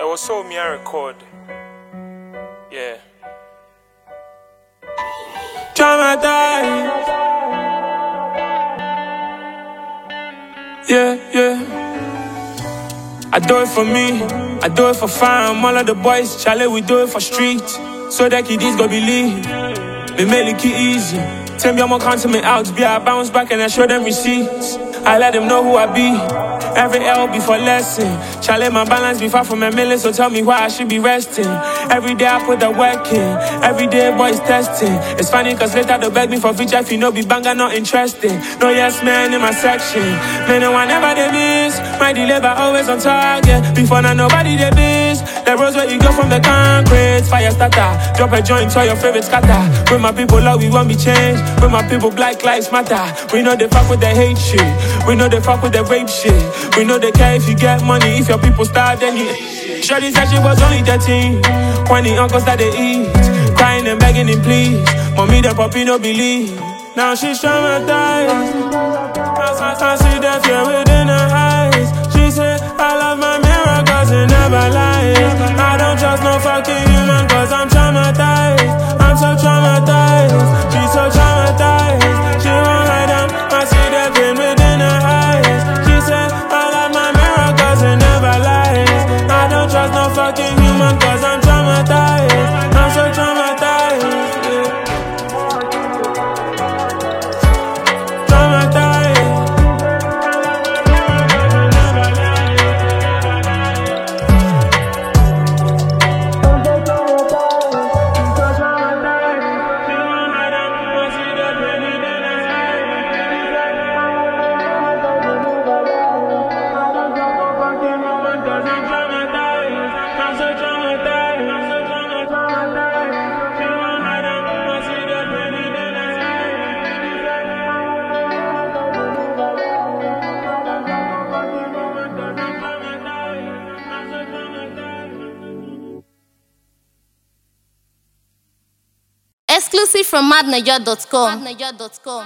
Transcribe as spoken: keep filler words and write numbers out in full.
was so me I record. Yeah. Traumatized. Yeah, yeah. I do it for me, I do it for fam. All of the boys, Charlie, we do it for street. So that kiddies go believe. Me make it easy. Tell me I'm gonna count me out. Be I bounce back and I show them receipts. I let them know who I be. Every L before lesson. Charlie, my balance be far from a million, so tell me why I should be resting. Every day I put the work in. Every day boys testing. It's funny cause later they beg me for feature if you know be banger not interesting. No yes man in my section. Man, no one never they miss. My deliver always on target. Before now nobody they miss. The roads where you go from the concrete. Fire starter. Drop a joint to your favorite scatter. With my people love we won't be changed. With my people black lives matter. We know they fuck with the hate shit. We know they fuck with the rape shit. We know they care if you get money. If your people starve, then you. Shorty said she was only thirteen when the uncles that they eat. Crying and begging him please. Mommy the puppy no believe. Now she's traumatized. I see the fear within her eyes. She said, I love my mirror cause it never lies. I don't trust no fucking human cause I'm traumatized. I'm so traumatized. She's so traumatized. She won't hide them. I see the pain within her eyes. She said, I love my mirror cause it never lies. I don't trust no fucking human cause I'm traumatized. I'm so traumatized. Yeah. Traumatized. Exclusive from madnaja dot com.